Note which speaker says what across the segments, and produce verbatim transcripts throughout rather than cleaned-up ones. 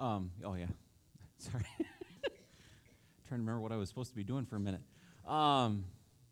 Speaker 1: Um, oh, yeah. Sorry. Trying to remember what I was supposed to be doing for a minute. Um,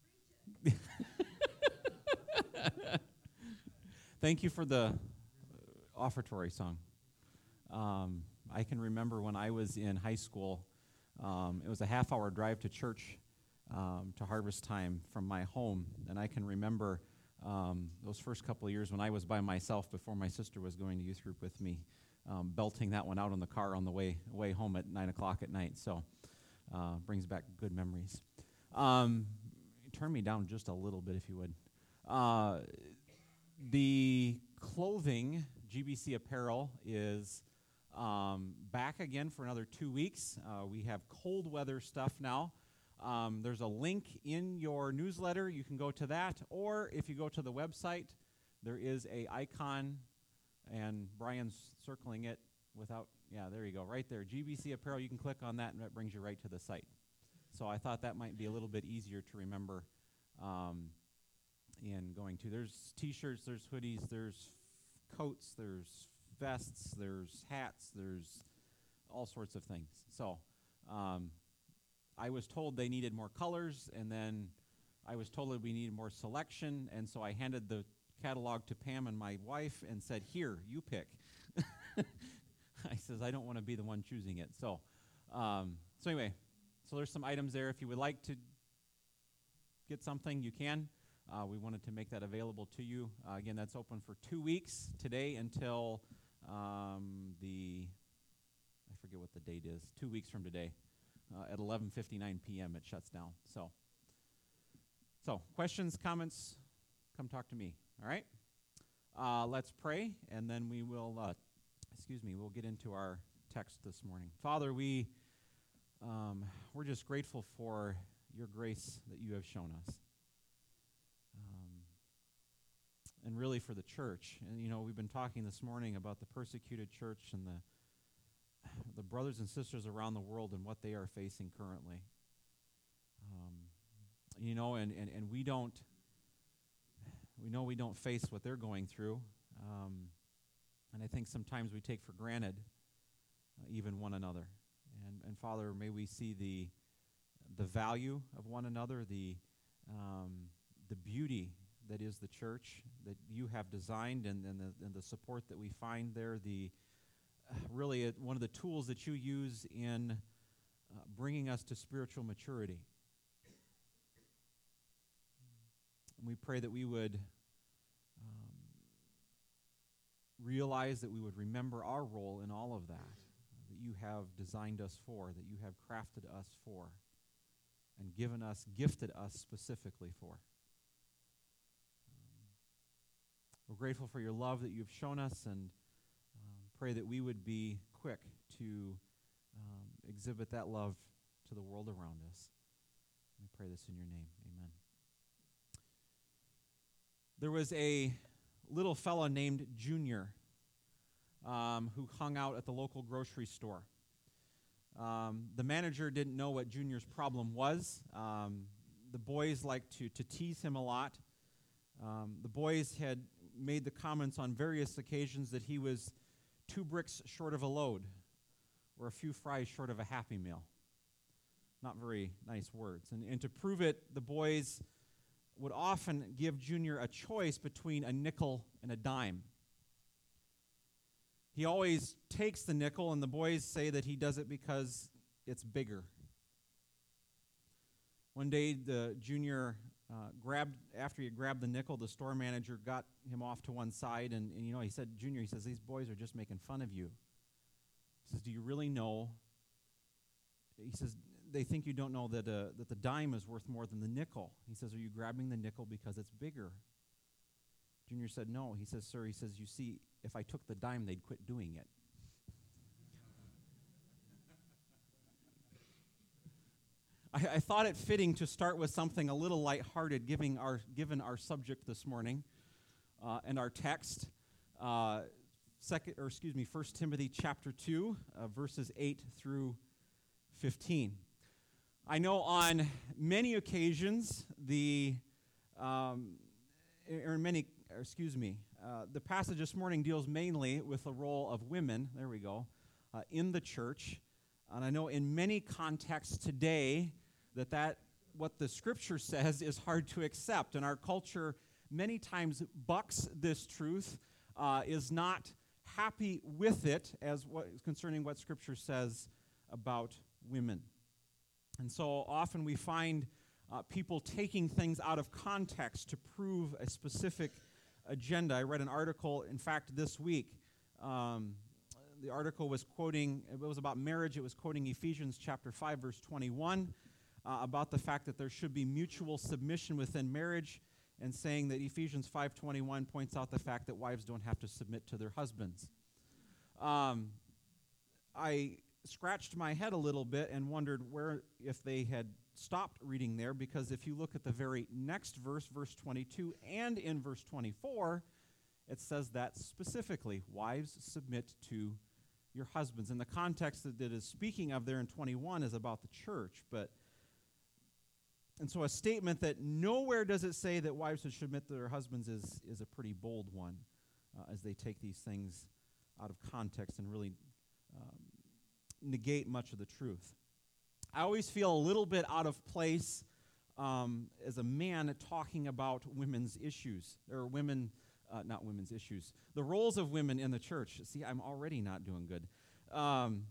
Speaker 1: thank you for the offertory song. Um, I can remember when I was in high school, um, it was a half-hour drive to church um, to harvest time from my home, and I can remember um, those first couple of years when I was by myself before my sister was going to youth group with me, um, belting that one out in the car on the way way home at nine o'clock at night. So, uh, brings back good memories. Um, turn me down just a little bit, if you would. Uh, the clothing, G B C Apparel, is um, back again for another two weeks. Uh, we have cold weather stuff now. Um, there's a link in your newsletter. You can go to that, or if you go to the website, there is a icon, and Brian's circling it without, yeah, there you go, right there, G B C Apparel. You can click on that, and that brings you right to the site. So I thought that might be a little bit easier to remember um, in going to. There's T-shirts, there's hoodies, there's coats, there's vests, there's hats, there's all sorts of things. So um, I was told they needed more colors, and then I was told that we needed more selection, and so I handed the catalog to Pam and my wife and said, here, you pick. I says, I don't want to be the one choosing it. So, um, so anyway, so there's some items there. If you would like to get something, you can. Uh, we wanted to make that available to you. Uh, again, that's open for two weeks, today until um, the, I forget what the date is, two weeks from today. Uh, at eleven fifty-nine p.m. it shuts down. So, so questions, comments, come talk to me, all right? Uh, let's pray, and then we will, uh, excuse me, we'll get into our text this morning. Father, we, um, we're just grateful for your grace that you have shown us. Um, and really for the church. And, you know, we've been talking this morning about the persecuted church and the the brothers and sisters around the world and what they are facing currently. Um, you know, and, and, and we don't, we know we don't face what they're going through. Um, and I think sometimes we take for granted uh, even one another. And, and Father, may we see the the value of one another, the um, the beauty that is the church that you have designed, and, and, the, and the support that we find there, the really a, one of the tools that you use in uh, bringing us to spiritual maturity. And we pray that we would um, realize that we would remember our role in all of that, uh, that you have designed us for, that you have crafted us for, and given us, gifted us specifically for. Um, we're grateful for your love that you've shown us, and pray that we would be quick to um, exhibit that love to the world around us. We pray this in your name. Amen. There was a little fella named Junior um, who hung out at the local grocery store. Um, the manager didn't know what Junior's problem was. Um, the boys liked to, to tease him a lot. Um, the boys had made the comments on various occasions that he was two bricks short of a load, or a few fries short of a Happy Meal. Not very nice words. And, and to prove it, the boys would often give Junior a choice between a nickel and a dime. He always takes the nickel, and the boys say that he does it because it's bigger. One day, the Junior uh, grabbed, after he grabbed the nickel, the store manager got him off to one side, and, and you know, he said, Junior, he says, these boys are just making fun of you. He says, do you really know? He says, they think you don't know that uh, that the dime is worth more than the nickel. He says, are you grabbing the nickel because it's bigger? Junior said, no. He says, sir, he says, you see, if I took the dime, they'd quit doing it. I, I thought it fitting to start with something a little lighthearted, given our, given our subject this morning uh, and our text. Uh, second, or excuse me, First Timothy chapter two, uh, verses eight through fifteen. I know on many occasions the, um, or many, or excuse me, uh, the passage this morning deals mainly with the role of women. There we go. uh, in the church. And I know in many contexts today that, that what the Scripture says is hard to accept. And our culture many times bucks this truth, uh, is not happy with it as what concerning what Scripture says about women. And so often we find uh, people taking things out of context to prove a specific agenda. I read an article, in fact, this week. Um, the article was quoting, it was about marriage. It was quoting Ephesians chapter five, verse twenty-one, uh, about the fact that there should be mutual submission within marriage, and saying that Ephesians five twenty-one points out the fact that wives don't have to submit to their husbands. Um, I scratched my head a little bit and wondered where, if they had stopped reading there, because if you look at the very next verse, verse twenty-two, and in verse twenty-four, it says that specifically, wives submit to your husbands. And the context that it is speaking of there in twenty-one is about the church, but and so a statement that nowhere does it say that wives should submit to their husbands is, is a pretty bold one, uh, as they take these things out of context and really um, negate much of the truth. I always feel a little bit out of place um, as a man talking about women's issues, or women, uh, not women's issues, the roles of women in the church. See, I'm already not doing good. Um,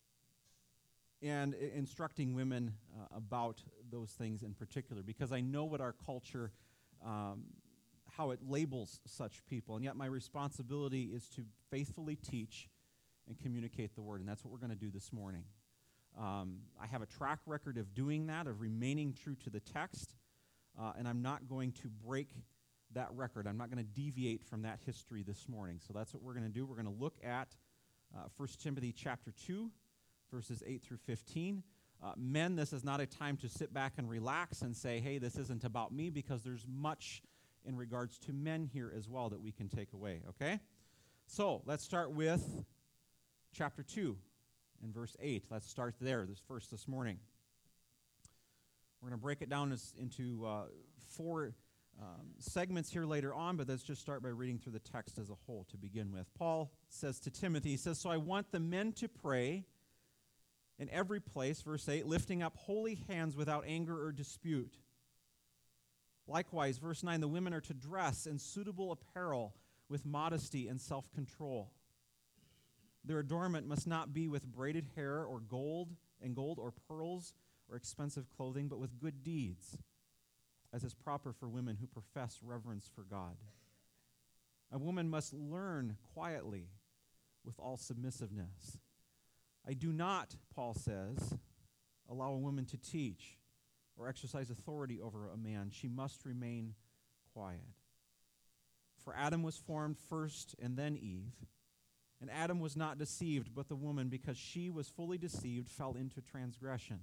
Speaker 1: and I- instructing women uh, about those things in particular, because I know what our culture, um, how it labels such people, and yet my responsibility is to faithfully teach and communicate the word, and that's what we're going to do this morning. Um, I have a track record of doing that, of remaining true to the text, uh, and I'm not going to break that record. I'm not going to deviate from that history this morning. So that's what we're going to do. We're going to look at uh, First Timothy chapter two, verses eight through fifteen. Uh, men, this is not a time to sit back and relax and say, hey, this isn't about me, because there's much in regards to men here as well that we can take away, okay? So let's start with chapter two and verse eight. Let's start there, this first this morning. We're going to break it down as, into uh, four um, segments here later on, but let's just start by reading through the text as a whole to begin with. Paul says to Timothy, he says, so I want the men to pray in every place, verse eight, lifting up holy hands without anger or dispute. Likewise, verse nine, the women are to dress in suitable apparel with modesty and self-control. Their adornment must not be with braided hair or gold and gold or pearls or expensive clothing, but with good deeds, as is proper for women who profess reverence for God. A woman must learn quietly with all submissiveness. I do not, Paul says, allow a woman to teach or exercise authority over a man. She must remain quiet. For Adam was formed first and then Eve. And Adam was not deceived, but the woman, because she was fully deceived, fell into transgression.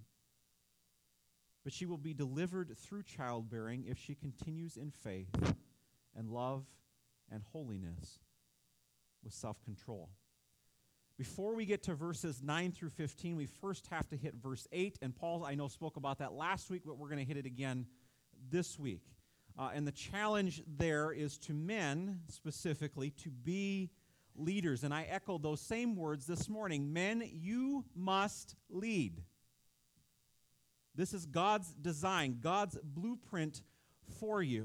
Speaker 1: But she will be delivered through childbearing if she continues in faith and love and holiness with self-control. Before we get to verses nine through fifteen, we first have to hit verse eight. And Paul, I know, spoke about that last week, but we're going to hit it again this week. Uh, and the challenge there is to men, specifically, to be leaders. And I echo those same words this morning. Men, you must lead. This is God's design, God's blueprint for you.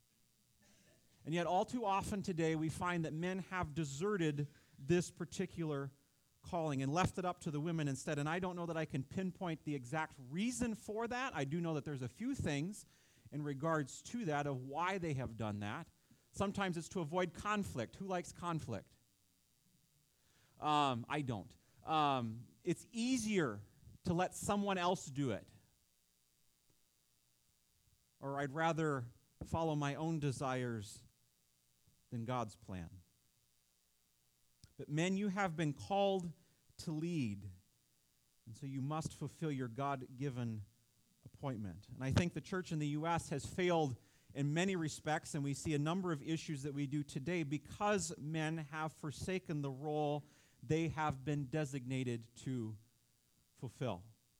Speaker 1: And yet all too often today we find that men have deserted this particular calling and left it up to the women instead. And I don't know that I can pinpoint the exact reason for that. I do know that there's a few things in regards to that of why they have done that. Sometimes it's to avoid conflict. Who likes conflict? Um, I don't. Um, it's easier to let someone else do it. Or I'd rather follow my own desires than God's plan. But men, you have been called to lead, and so you must fulfill your God-given appointment. And I think the church in the U S has failed in many respects, and we see a number of issues that we do today because men have forsaken the role they have been designated to fulfill.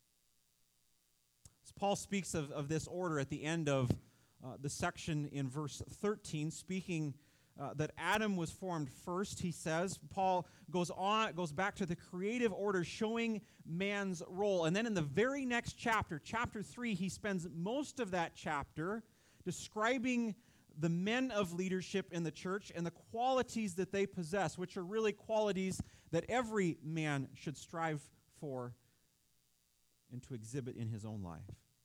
Speaker 1: As Paul speaks of, of this order at the end of uh, the section in verse thirteen, speaking uh, that Adam was formed first, he says. Paul goes on, goes back to the creative order, showing man's role. And then in the very next chapter, chapter three, he spends most of that chapter describing the men of leadership in the church and the qualities that they possess, which are really qualities that every man should strive for and to exhibit in his own life.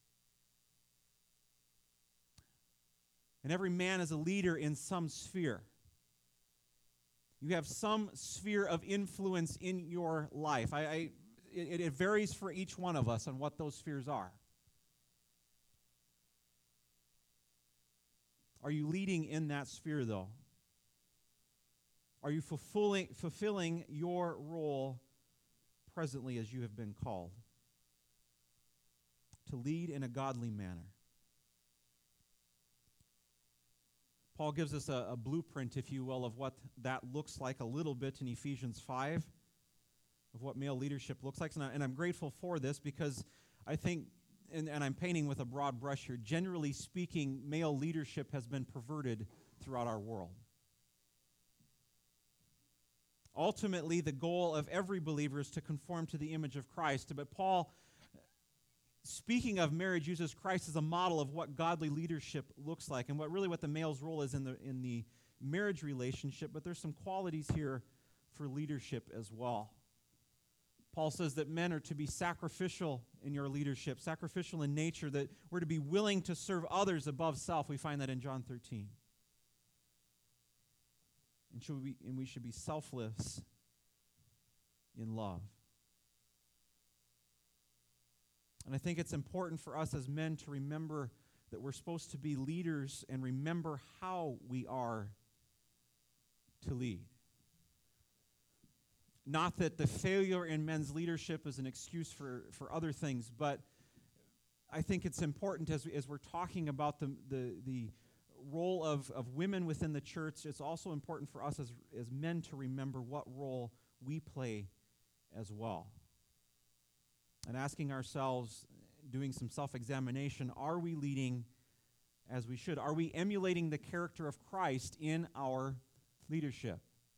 Speaker 1: And every man is a leader in some sphere. You have some sphere of influence in your life. I, I it, it varies for each one of us on what those spheres are. Are you leading in that sphere, though? Are you fulfilling, fulfilling your role presently as you have been called? To lead in a godly manner. Paul gives us a, a blueprint, if you will, of what that looks like a little bit in Ephesians five, of what male leadership looks like. And, I, and I'm grateful for this because I think, and, and I'm painting with a broad brush here, generally speaking, male leadership has been perverted throughout our world. Ultimately, the goal of every believer is to conform to the image of Christ. But Paul, speaking of marriage, uses Christ as a model of what godly leadership looks like and what really what the male's role is in the in the marriage relationship. But there's some qualities here for leadership as well. Paul says that men are to be sacrificial in your leadership, sacrificial in nature, that we're to be willing to serve others above self. We find that in John thirteen. And, should we, and we should be selfless in love. And I think it's important for us as men to remember that we're supposed to be leaders and remember how we are to lead. Not that the failure in men's leadership is an excuse for, for other things, but I think it's important as, we, as we're talking about the, the, the role of, of women within the church, it's also important for us as, as men to remember what role we play as well. And asking ourselves, doing some self-examination, are we leading as we should? Are we emulating the character of Christ in our leadership?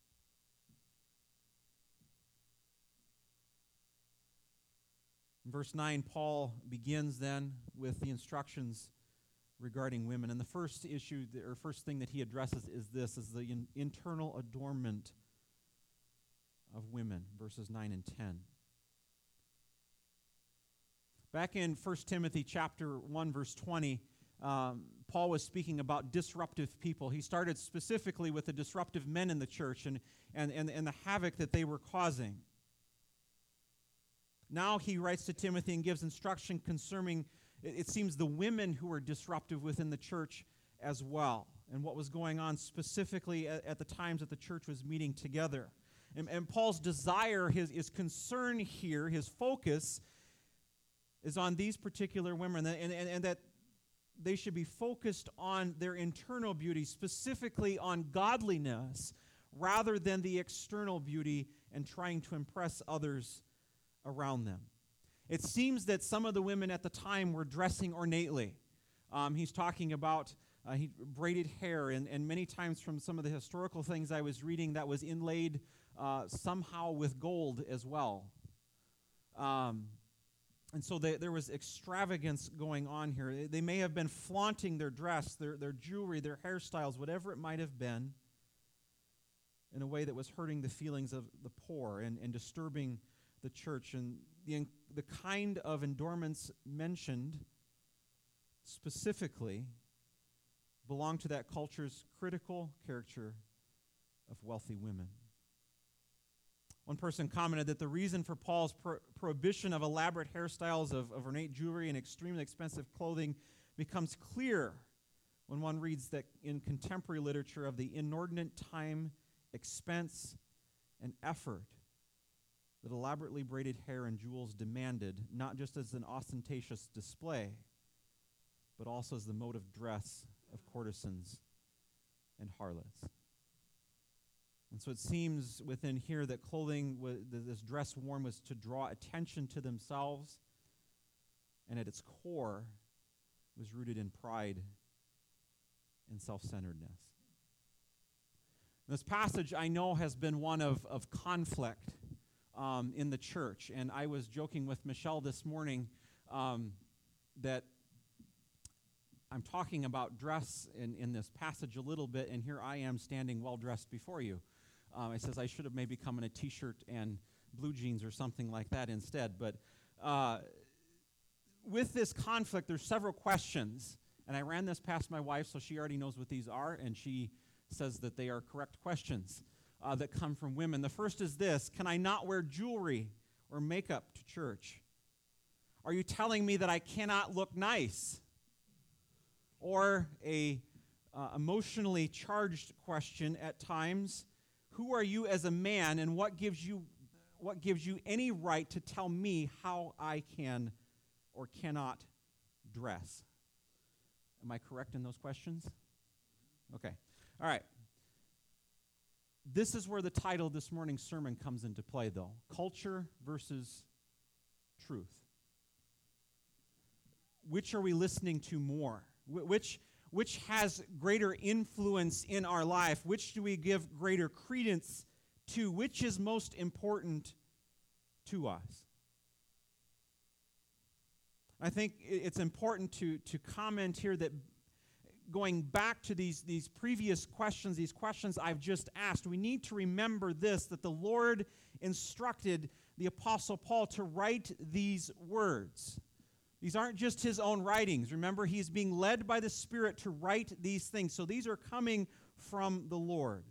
Speaker 1: In verse nine, Paul begins then with the instructions regarding women. And the first issue, or first thing that he addresses is this, is the in, internal adornment of women, verses nine and ten. Back in First Timothy chapter one, verse twenty, um, Paul was speaking about disruptive people. He started specifically with the disruptive men in the church and, and, and, and the havoc that they were causing. Now he writes to Timothy and gives instruction concerning, it, it seems, the women who were disruptive within the church as well, and what was going on specifically at, at the times that the church was meeting together. And, and Paul's desire, his, his concern here, his focus is on these particular women, and, and, and that they should be focused on their internal beauty, specifically on godliness, rather than the external beauty and trying to impress others around them. It seems that some of the women at the time were dressing ornately. Um, he's talking about uh, he, braided hair, and, and many times from some of the historical things I was reading, that was inlaid uh, somehow with gold as well. Um, and so they, there was extravagance going on here. They, they may have been flaunting their dress, their, their jewelry, their hairstyles, whatever it might have been, in a way that was hurting the feelings of the poor and, and disturbing the church. And the, the kind of adornments mentioned specifically belong to that culture's critical caricature of wealthy women. One person commented that the reason for Paul's pro- prohibition of elaborate hairstyles, of, of ornate jewelry, and extremely expensive clothing becomes clear when one reads that in contemporary literature of the inordinate time, expense, and effort that elaborately braided hair and jewels demanded, not just as an ostentatious display, but also as the mode of dress of courtesans and harlots. And so it seems within here that clothing, was, this dress worn, was to draw attention to themselves, and at its core was rooted in pride and self-centeredness. This passage, I know, has been one of, of conflict um, in the church. And I was joking with Michelle this morning um, that I'm talking about dress in, in this passage a little bit, and here I am standing well-dressed before you. Um, I says I should have maybe come in a T-shirt and blue jeans or something like that instead. But uh, with this conflict, there's several questions. And I ran this past my wife, so she already knows what these are, and she says that they are correct questions uh, that come from women. The first is this: can I not wear jewelry or makeup to church? Are you telling me that I cannot look nice? Or a uh, emotionally charged question at times: who are you as a man, and what gives you what gives you any right to tell me how I can or cannot dress? Am I correct in those questions? Okay. All right. This is where the title of this morning's sermon comes into play, though. Culture versus truth. Which are we listening to more? Wh- which, which has greater influence in our life? Which do we give greater credence to? Which is most important to us? I think it's important to, to comment here that going back to these, these previous questions, these questions I've just asked, we need to remember this, that the Lord instructed the Apostle Paul to write these words. These aren't just his own writings. Remember, he's being led by the Spirit to write these things. So these are coming from the Lord.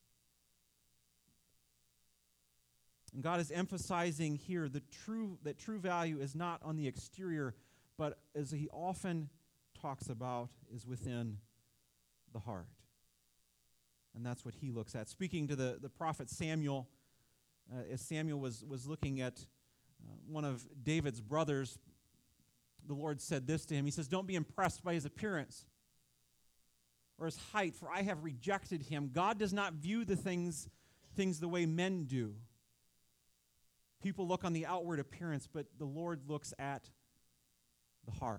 Speaker 1: And God is emphasizing here the true that true value is not on the exterior, but as he often talks about, is within the heart. And that's what he looks at. Speaking to the, the prophet Samuel, uh, as Samuel was, was looking at uh, one of David's brothers, the Lord said this to him. He says, "Don't be impressed by his appearance or his height, for I have rejected him." God does not view the things, things the way men do. People look on the outward appearance, but the Lord looks at the heart.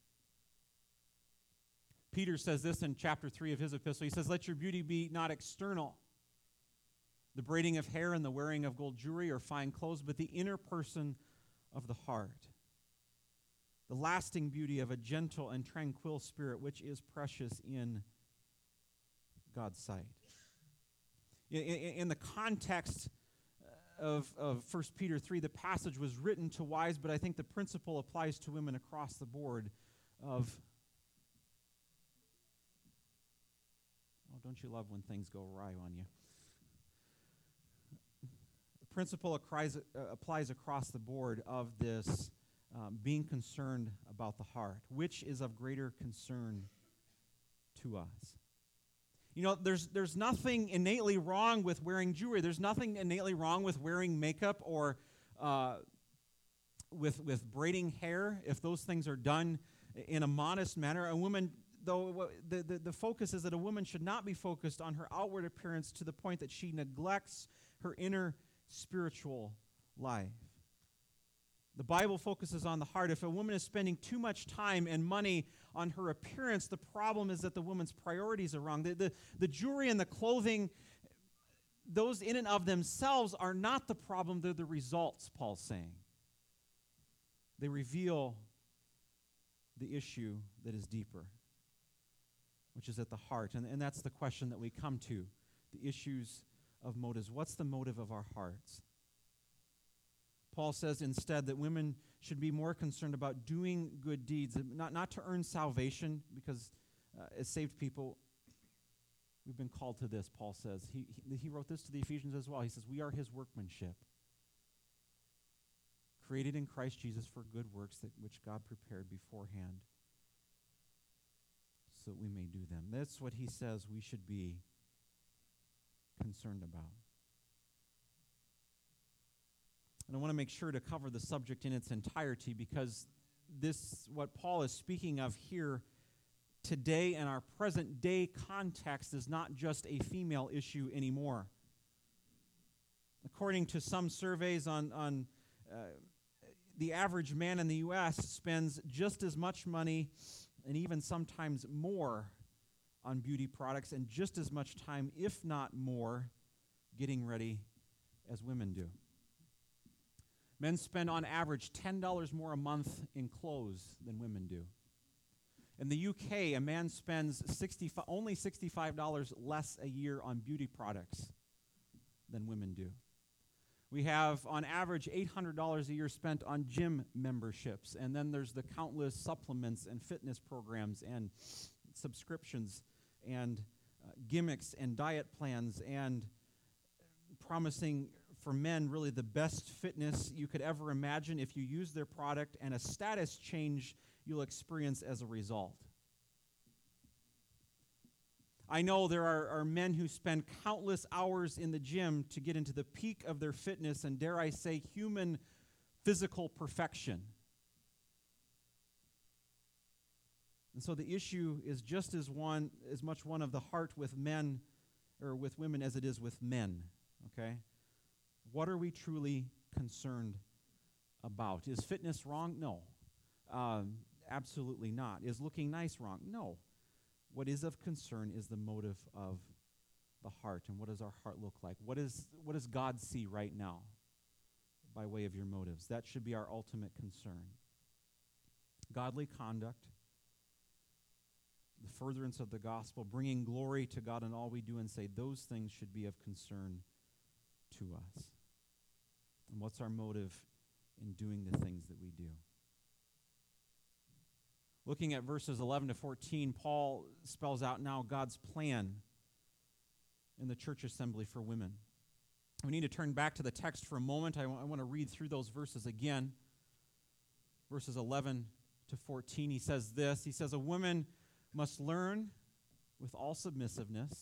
Speaker 1: Peter says this in chapter three of his epistle. He says, "Let your beauty be not external, the braiding of hair and the wearing of gold jewelry or fine clothes, but the inner person of the heart, the lasting beauty of a gentle and tranquil spirit, which is precious in God's sight." In, in, in the context of, of First Peter three, the passage was written to wives, but I think the principle applies to women across the board of, oh, don't you love when things go awry on you? The principle applies, uh, applies across the board of this um, being concerned about the heart, which is of greater concern to us. You know, there's there's nothing innately wrong with wearing jewelry. There's nothing innately wrong with wearing makeup or uh, with with braiding hair if those things are done in a modest manner. A woman, though, the, the, the focus is that a woman should not be focused on her outward appearance to the point that she neglects her inner spiritual life. The Bible focuses on the heart. If a woman is spending too much time and money on her appearance, the problem is that the woman's priorities are wrong. The, the, the jewelry and the clothing, those in and of themselves are not the problem. They're the results, Paul's saying. They reveal the issue that is deeper, which is at the heart. And, and that's the question that we come to, the issues of motives. What's the motive of our hearts? Paul says instead that women should be more concerned about doing good deeds, not, not to earn salvation, because uh, as saved people, we've been called to this, Paul says. He, he, he wrote this to the Ephesians as well. He says, "We are his workmanship, created in Christ Jesus for good works that which God prepared beforehand so that we may do them." That's what he says we should be concerned about. And I want to make sure to cover the subject in its entirety, because this, what Paul is speaking of here today in our present day context, is not just a female issue anymore. According to some surveys on, on uh, the average man in the U S spends just as much money and even sometimes more on beauty products and just as much time, if not more, getting ready as women do. Men spend on average ten dollars more a month in clothes than women do. In the U K, a man spends sixty, only sixty-five dollars less a year on beauty products than women do. We have, on average, eight hundred dollars a year spent on gym memberships, and then there's the countless supplements and fitness programs and subscriptions and uh, gimmicks and diet plans and promising for men really the best fitness you could ever imagine if you use their product, and a status change you'll experience as a result. I know there are, are men who spend countless hours in the gym to get into the peak of their fitness and, dare I say, human physical perfection. And so the issue is just as one as much one of the heart with men or with women as it is with men. Okay? What are we truly concerned about? Is fitness wrong? No. Um, absolutely not. Is looking nice wrong? No. What is of concern is the motive of the heart, and what does our heart look like? What is what does God see right now by way of your motives? That should be our ultimate concern. Godly conduct, the furtherance of the gospel, bringing glory to God in all we do and say, those things should be of concern to us. And what's our motive in doing the things that we do? Looking at verses eleven to fourteen, Paul spells out now God's plan in the church assembly for women. We need to turn back to the text for a moment. I, w- I want to read through those verses again. Verses eleven to fourteen, he says this. He says, a woman must learn with all submissiveness.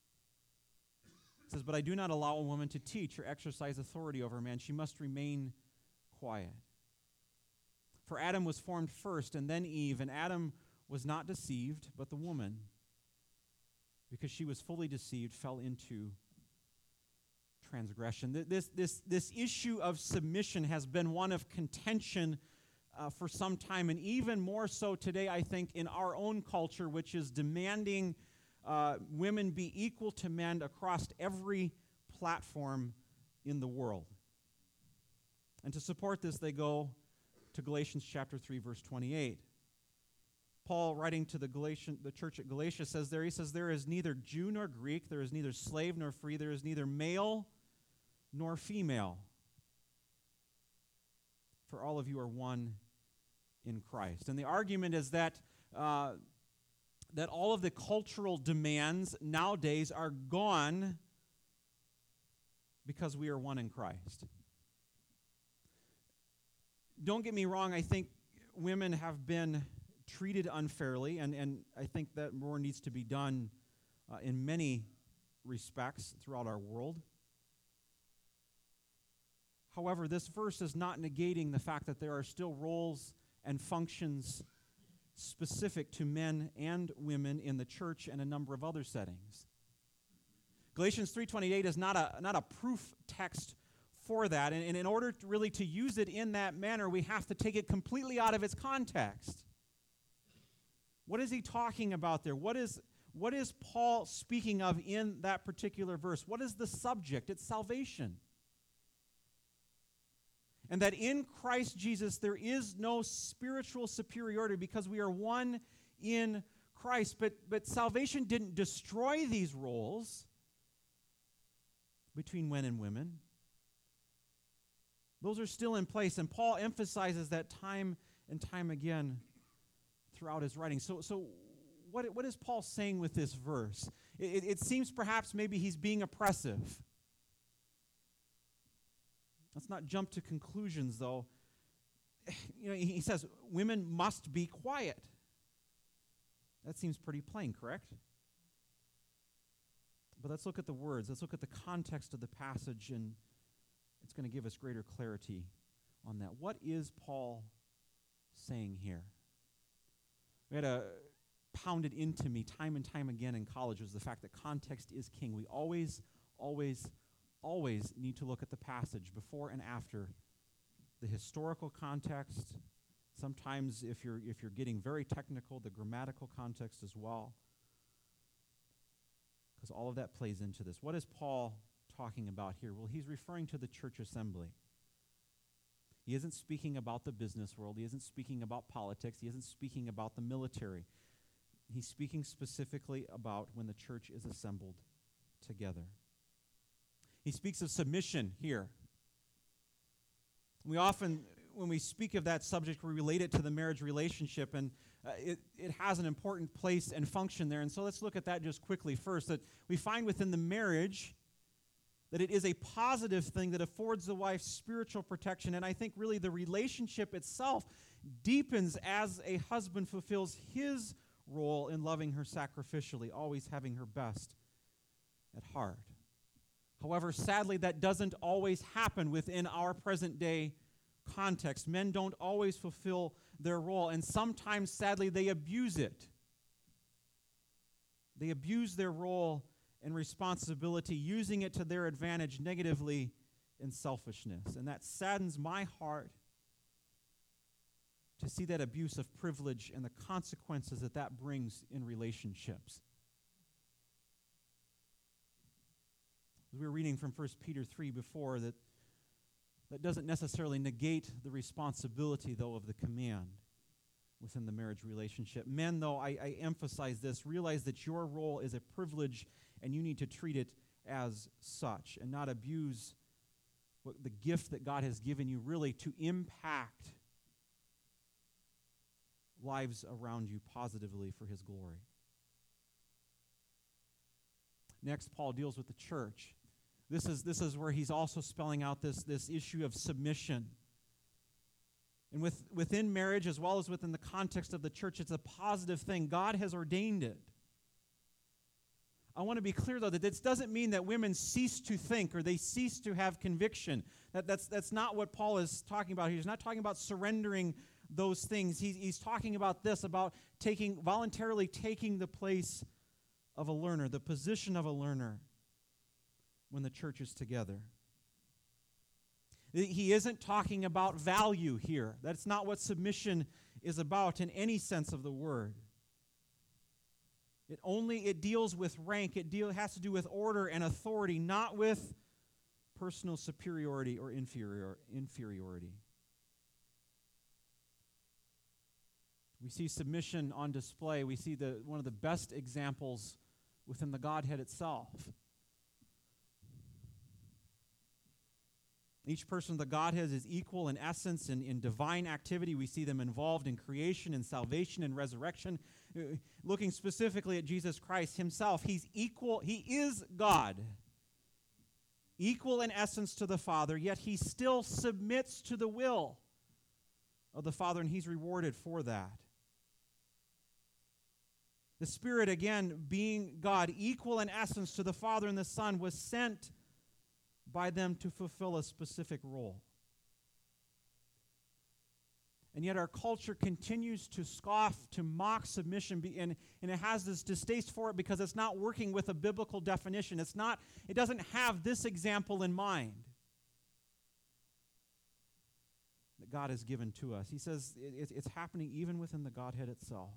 Speaker 1: He says, but I do not allow a woman to teach or exercise authority over a man. She must remain quiet. For Adam was formed first, and then Eve, and Adam was not deceived, but the woman, because she was fully deceived, fell into transgression. This, this, this issue of submission has been one of contention uh, for some time, and even more so today, I think, in our own culture, which is demanding uh, women be equal to men across every platform in the world. And to support this, they go to Galatians chapter three, verse twenty-eight. Paul, writing to the Galatian, the church at Galatia, says there, he says, there is neither Jew nor Greek, there is neither slave nor free, there is neither male nor female. For all of you are one in Christ. And the argument is that uh, that all of the cultural demands nowadays are gone because we are one in Christ. Don't get me wrong, I think women have been treated unfairly, and, and I think that more needs to be done uh, in many respects throughout our world. However, this verse is not negating the fact that there are still roles and functions specific to men and women in the church and a number of other settings. Galatians three twenty-eight is not a, not a proof text for that, and, and in order to really to use it in that manner, we have to take it completely out of its context. What is he talking about there? What is, what is Paul speaking of in that particular verse? What is the subject? It's salvation. And that in Christ Jesus there is no spiritual superiority because we are one in Christ. But, but salvation didn't destroy these roles between men and women. Those are still in place, and Paul emphasizes that time and time again throughout his writing. So, so what, what is Paul saying with this verse? It, it seems perhaps maybe he's being oppressive. Let's not jump to conclusions, though. You know, he says women must be quiet. That seems pretty plain, correct? But let's look at the words. Let's look at the context of the passage, and it's going to give us greater clarity on that. What is Paul saying here? We had a pounded into me time and time again in college was the fact that context is king. We always, always, always need to look at the passage before and after the historical context. Sometimes, if you're if you're getting very technical, the grammatical context as well. because all of that plays into this. What is Paul talking about here? Well, he's referring to the church assembly. He isn't speaking about the business world. He isn't speaking about politics. He isn't speaking about the military. He's speaking specifically about when the church is assembled together. He speaks of submission here. We often, when we speak of that subject, we relate it to the marriage relationship, and uh, it, it has an important place and function there. And so let's look at that just quickly first, that we find within the marriage that it is a positive thing that affords the wife spiritual protection, and I think really the relationship itself deepens as a husband fulfills his role in loving her sacrificially, always having her best at heart. However, sadly, that doesn't always happen within our present day context. Men don't always fulfill their role, and sometimes, sadly, they abuse it. They abuse their role and responsibility, using it to their advantage negatively in selfishness. And that saddens my heart to see that abuse of privilege and the consequences that that brings in relationships. We were reading from First Peter three before, that that doesn't necessarily negate the responsibility, though, of the command within the marriage relationship. Men, though, I, I emphasize this, realize that your role is a privilege and you need to treat it as such and not abuse what, the gift that God has given you really to impact lives around you positively for his glory. Next, Paul deals with the church. This is, this is where he's also spelling out this, this issue of submission. And with, within marriage, as well as within the context of the church, it's a positive thing. God has ordained it. I want to be clear, though, that this doesn't mean that women cease to think or they cease to have conviction. That, that's, that's not what Paul is talking about here. He's not talking about surrendering those things. He's, he's talking about this, about taking voluntarily taking the place of a learner, the position of a learner when the church is together. He isn't talking about value here. That's not what submission is about in any sense of the word. It only it deals with rank. It deal, has to do with order and authority, not with personal superiority or inferior, inferiority. We see submission on display. We see the one of the best examples within the Godhead itself. Each person of the Godhead is equal in essence and in, in divine activity. We see them involved in creation and salvation and resurrection. Uh, looking specifically at Jesus Christ himself, he's equal, he is God. Equal in essence to the Father, yet he still submits to the will of the Father, and he's rewarded for that. The Spirit, again, being God, equal in essence to the Father and the Son, was sent by them to fulfill a specific role. And yet our culture continues to scoff, to mock submission, and, and it has this distaste for it because it's not working with a biblical definition. It's not, it doesn't have this example in mind that God has given to us. He says it, it's happening even within the Godhead itself.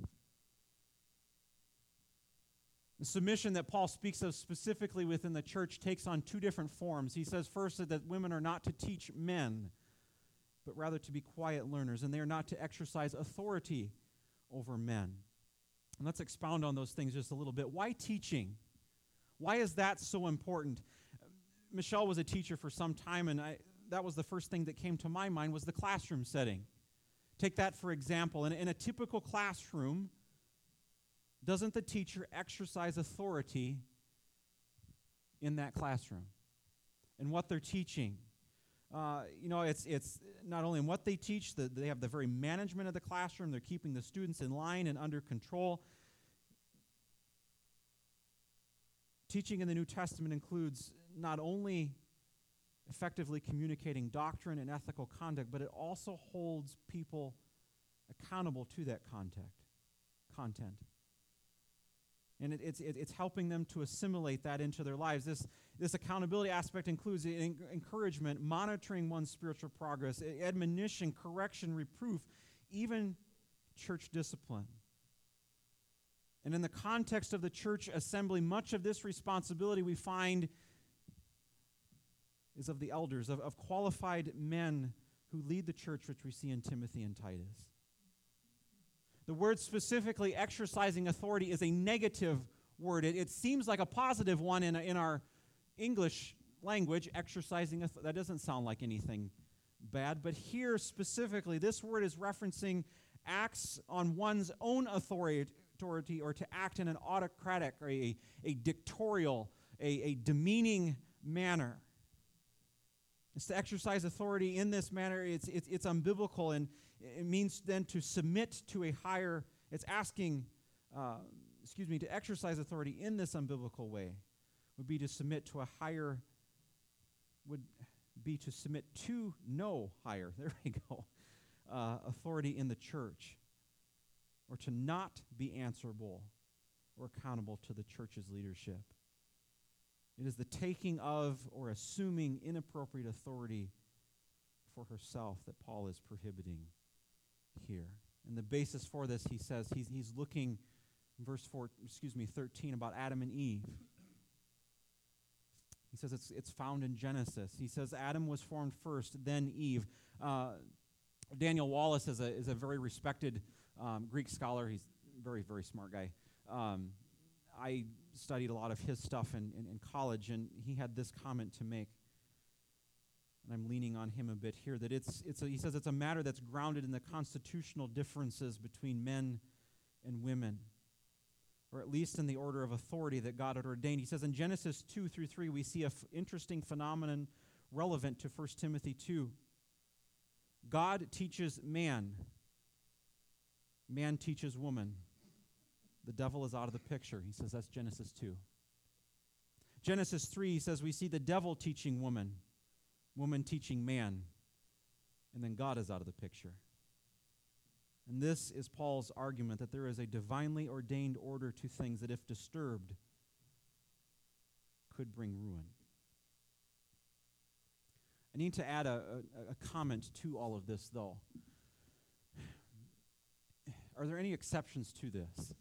Speaker 1: The submission that Paul speaks of specifically within the church takes on two different forms. He says first that women are not to teach men, but rather to be quiet learners, and they are not to exercise authority over men. And let's expound on those things just a little bit. Why teaching? Why is that so important? Michelle was a teacher for some time, and I, that was the first thing that came to my mind was the classroom setting. Take that for example. In, in a typical classroom, doesn't the teacher exercise authority in that classroom and what they're teaching? Uh, you know, it's it's not only in what they teach, the, they have the very management of the classroom. They're keeping the students in line and under control. Teaching in the New Testament includes not only effectively communicating doctrine and ethical conduct, but it also holds people accountable to that contact, content. And it, it's, it, it's helping them to assimilate that into their lives. This, this accountability aspect includes en- encouragement, monitoring one's spiritual progress, admonition, correction, reproof, even church discipline. And in the context of the church assembly, much of this responsibility we find is of the elders, of, of qualified men who lead the church, which we see in Timothy and Titus. The word specifically exercising authority is a negative word. It, it seems like a positive one in, in our English language, exercising authority. That doesn't sound like anything bad, but here specifically, this word is referencing acts on one's own authority or to act in an autocratic or a, a dictatorial, a, a demeaning manner. It's to exercise authority in this manner. It's, it's, it's unbiblical, and it means then to submit to a higher, it's asking, uh, excuse me, to exercise authority in this unbiblical way would be to submit to a higher, would be to submit to no higher, there we go, uh, authority in the church, or to not be answerable or accountable to the church's leadership. It is the taking of or assuming inappropriate authority for herself that Paul is prohibiting here. And the basis for this, he says, he's, he's looking, in verse four, excuse me, thirteen, about Adam and Eve. He says it's, it's found in Genesis. He says Adam was formed first, then Eve. Uh, Daniel Wallace is a, is a very respected um, Greek scholar. He's a very, very smart guy. Um, I studied a lot of his stuff in, in, in college, and he had this comment to make. And I'm leaning on him a bit here, that it's, it's a, he says it's a matter that's grounded in the constitutional differences between men and women, or at least in the order of authority that God had ordained. He says in Genesis two through three, we see an f- interesting phenomenon relevant to First Timothy two. God teaches man. Man teaches woman. The devil is out of the picture. He says that's Genesis two. Genesis three, he says we see the devil teaching woman, woman teaching man, and then God is out of the picture. And this is Paul's argument, that there is a divinely ordained order to things that, if disturbed, could bring ruin. I need to add a, a, a comment to all of this, though. Are there any exceptions to this?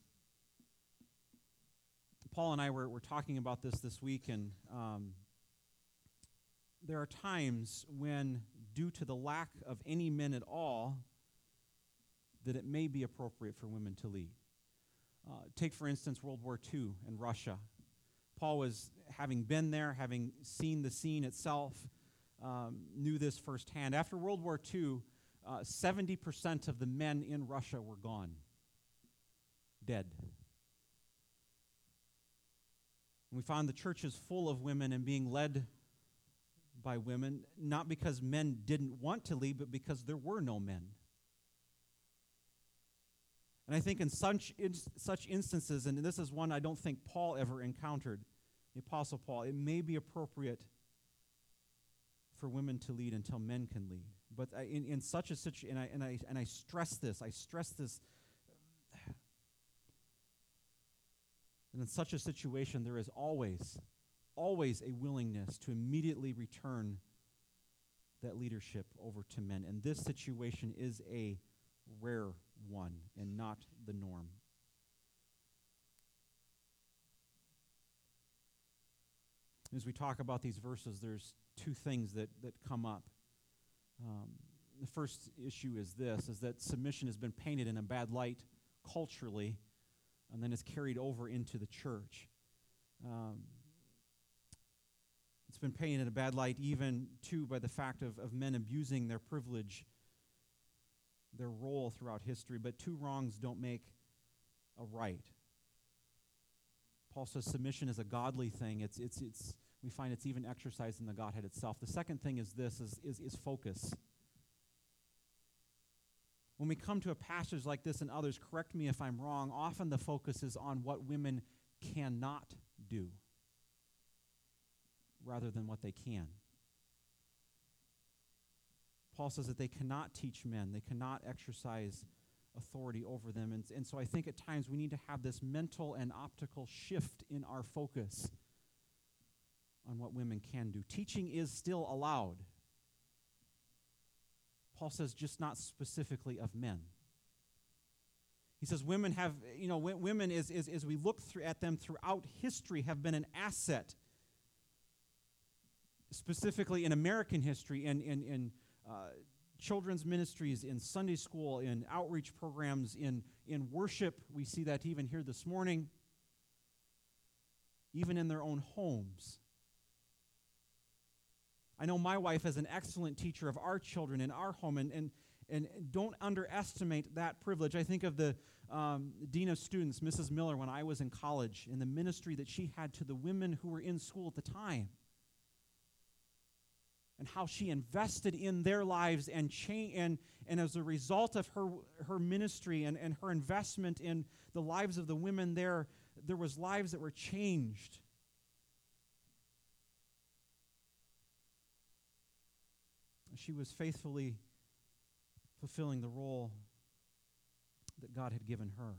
Speaker 1: Paul and I were, were talking about this this week, and um, there are times when, due to the lack of any men at all, that it may be appropriate for women to lead. Uh, take, for instance, World War Two and Russia. Paul was, having been there, having seen the scene itself, um, knew this firsthand. After World War Two, uh, seventy percent of the men in Russia were gone, dead. And we found the churches full of women and being led by women, not because men didn't want to lead, but because there were no men. And I think in such in, such instances, and this is one I don't think Paul ever encountered, the Apostle Paul, it may be appropriate for women to lead until men can lead. But I, in, in such a situation, and I, and, I, and I stress this, I stress this, and in such a situation, there is always, always a willingness to immediately return that leadership over to men. And this situation is a rare one and not the norm. As we talk about these verses, there's two things that, that come up. Um, the first issue is this, is that submission has been painted in a bad light culturally, and then it's carried over into the church. Um, it's been painted in a bad light even, too, by the fact of, of men abusing their privilege, their role throughout history, but two wrongs don't make a right. Paul says submission is a godly thing. It's it's it's we find it's even exercised in the Godhead itself. The second thing is this is is, is focus. When we come to a passage like this and others, correct me if I'm wrong, often the focus is on what women cannot do rather than what they can. Paul says that they cannot teach men. They cannot exercise authority over them. And, and so I think at times we need to have this mental and optical shift in our focus on what women can do. Teaching is still allowed. Paul says just not specifically of men. He says women have, you know, w- women, is, is, as we look through at them throughout history, have been an asset, specifically in American history, in, in, in uh, children's ministries, in Sunday school, in outreach programs, in, in worship. We see that even here this morning, even in their own homes. I know my wife is an excellent teacher of our children in our home, and, and, and don't underestimate that privilege. I think of the um, dean of students, Missus Miller, when I was in college, and the ministry that she had to the women who were in school at the time, and how she invested in their lives, and cha- and, and as a result of her, her ministry and, and her investment in the lives of the women there, there was lives that were changed. She was faithfully fulfilling the role that God had given her.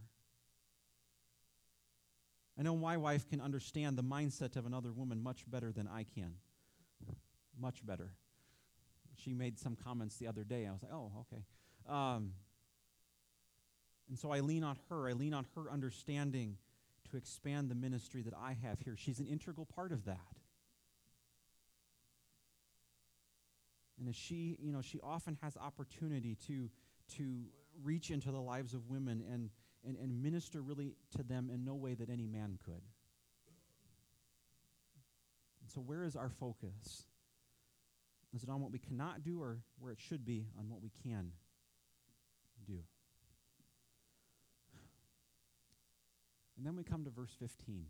Speaker 1: I know my wife can understand the mindset of another woman much better than I can. Much better. She made some comments the other day. I was like, oh, okay. Um, and so I lean on her. I lean on her understanding to expand the ministry that I have here. She's an integral part of that. And as she, you know, she often has opportunity to, to reach into the lives of women and, and, and minister really to them in no way that any man could. And so where is our focus? Is it on what we cannot do, or where it should be on what we can do? And then we come to verse fifteen.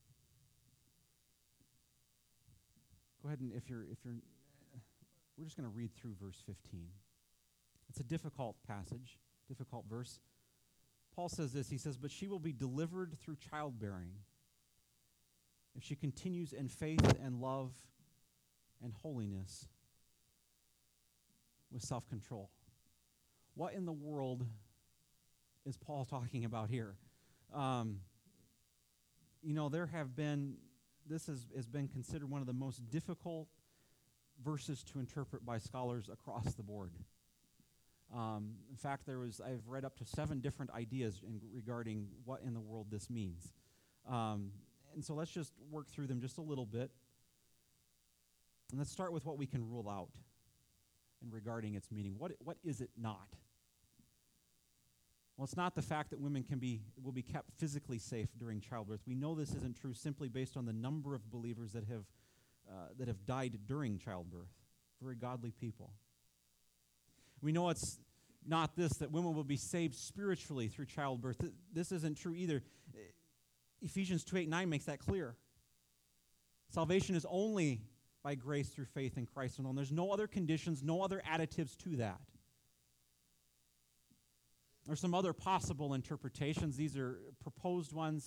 Speaker 1: Go ahead and if you're if you're we're just going to read through verse fifteen. It's a difficult passage, difficult verse. Paul says this, he says, "But she will be delivered through childbearing if she continues in faith and love and holiness with self-control." What in the world is Paul talking about here? Um, you know, there have been, this has, has been considered one of the most difficult verses to interpret by scholars across the board. Um, in fact, there was, I've read up to seven different ideas in, regarding what in the world this means. Um, and so let's just work through them just a little bit. And let's start with what we can rule out in regarding its meaning. What, what is it not? Well, it's not the fact that women can be will be kept physically safe during childbirth. We know this isn't true simply based on the number of believers that have uh, that have died during childbirth. Very godly people. We know it's not this, that women will be saved spiritually through childbirth. Th- this isn't true either. Ephesians two, eight, nine makes that clear. Salvation is only by grace through faith in Christ alone. There's no other conditions, no other additives to that. There's some other possible interpretations. These are proposed ones.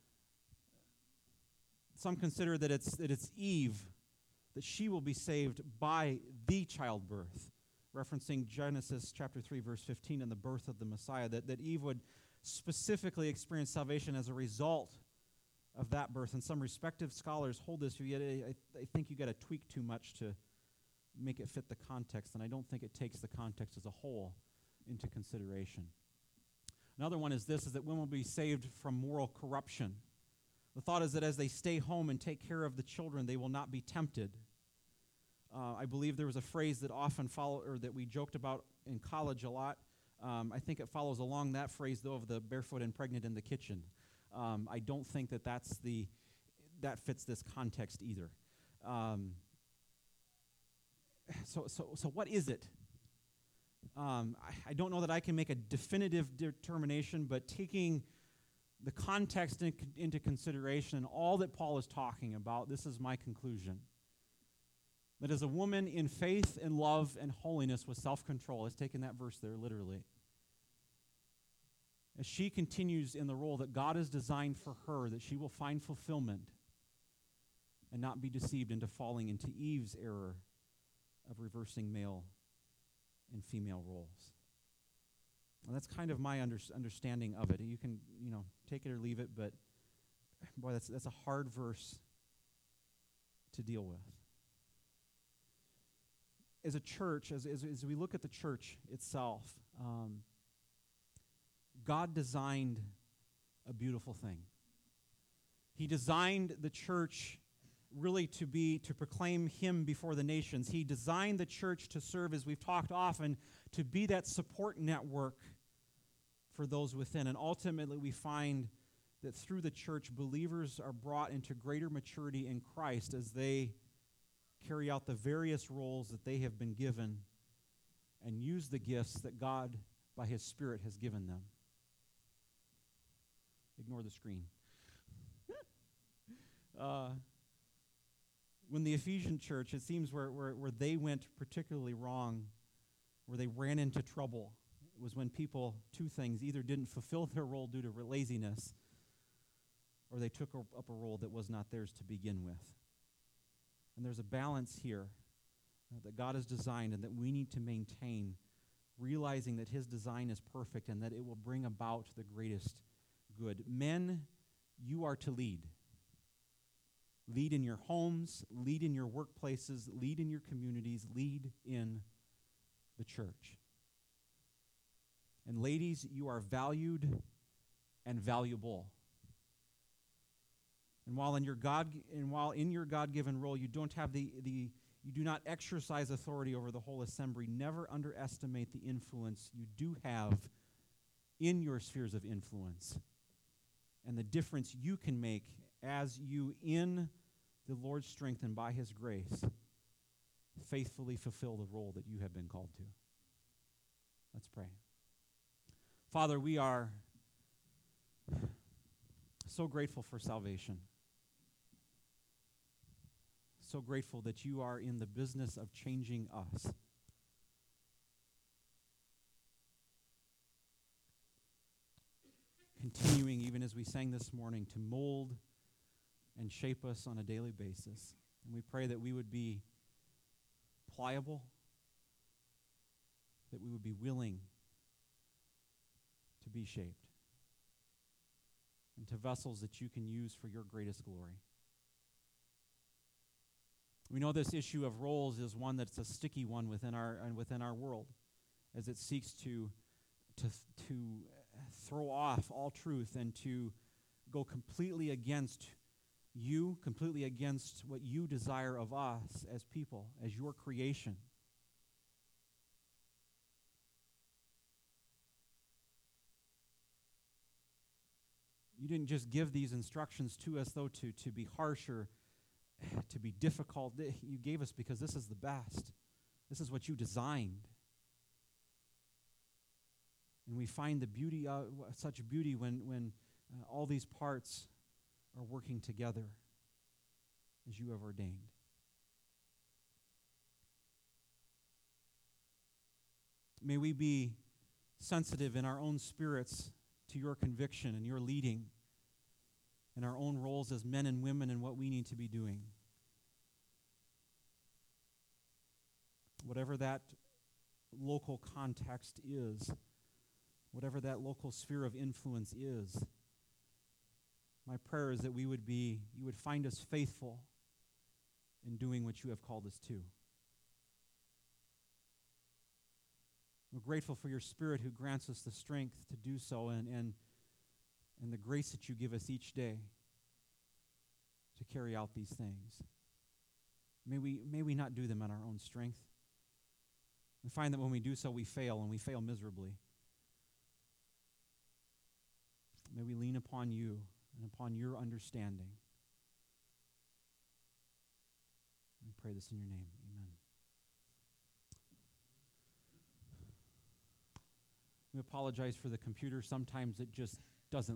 Speaker 1: Some consider that it's that it's Eve, that she will be saved by the childbirth, referencing Genesis chapter three, verse fifteen, and the birth of the Messiah, that, that Eve would specifically experience salvation as a result of that birth. And some respective scholars hold this view. I, I think you got to tweak too much to make it fit the context, and I don't think it takes the context as a whole into consideration. Another one is this, is that women will be saved from moral corruption. The thought is that as they stay home and take care of the children, they will not be tempted. Uh, I believe there was a phrase that often follow, or that we joked about in college a lot. Um, I think it follows along that phrase, though, of the barefoot and pregnant in the kitchen. Um, I don't think that that's the that fits this context either. Um, so, so, so what is it? Um, I, I don't know that I can make a definitive determination, but taking the context in, into consideration and all that Paul is talking about, this is my conclusion. That as a woman in faith and love and holiness with self-control, has taken that verse there literally, as she continues in the role that God has designed for her, that she will find fulfillment and not be deceived into falling into Eve's error of reversing male and female roles. And that's kind of my under, understanding of it. You can, you know, take it or leave it, but boy, that's that's a hard verse to deal with. As a church, as as, as we look at the church itself, um, God designed a beautiful thing. He designed the church really to be, to proclaim Him before the nations. He designed the church to serve, as we've talked often, to be that support network for those within. And ultimately we find that through the church, believers are brought into greater maturity in Christ as they carry out the various roles that they have been given and use the gifts that God, by His Spirit, has given them. Ignore the screen. uh, when the Ephesian church, it seems where, where, where they went particularly wrong, where they ran into trouble, it was when people, two things, either didn't fulfill their role due to laziness, or they took up a role that was not theirs to begin with. And there's a balance here uh, that God has designed and that we need to maintain, realizing that His design is perfect and that it will bring about the greatest good. Men, you are to lead. Lead in your homes, lead in your workplaces, lead in your communities, lead in the church. And ladies, you are valued and valuable. And while in your God and while in your God-given role you don't have the, the you do not exercise authority over the whole assembly, never underestimate the influence you do have in your spheres of influence and the difference you can make as you, in the Lord's strength and by His grace, faithfully fulfill the role that you have been called to. Let's pray. Father, we are so grateful for salvation. So grateful that you are in the business of changing us. Continuing, even as we sang this morning, to mold and shape us on a daily basis. And we pray that we would be pliable, that we would be willing to be shaped into vessels that you can use for your greatest glory. We know this issue of roles is one that's a sticky one within our and within our world, as it seeks to to to throw off all truth and to go completely against you, completely against what you desire of us as people, as your creation. You didn't just give these instructions to us, though, to, to be harsh or to be difficult. You gave us because this is the best. This is what you designed. And we find the beauty, of, such beauty when, when uh, all these parts are working together as you have ordained. May we be sensitive in our own spirits to your conviction and your leading in our own roles as men and women and what we need to be doing. Whatever that local context is, whatever that local sphere of influence is, my prayer is that we would be, you would find us faithful in doing what you have called us to. We're grateful for your Spirit who grants us the strength to do so and, and, and the grace that you give us each day to carry out these things. May we, may we not do them in our own strength. We find that when we do so, we fail, and we fail miserably. May we lean upon you and upon your understanding. We pray this in your name. Amen. We apologize for the computer. Sometimes it just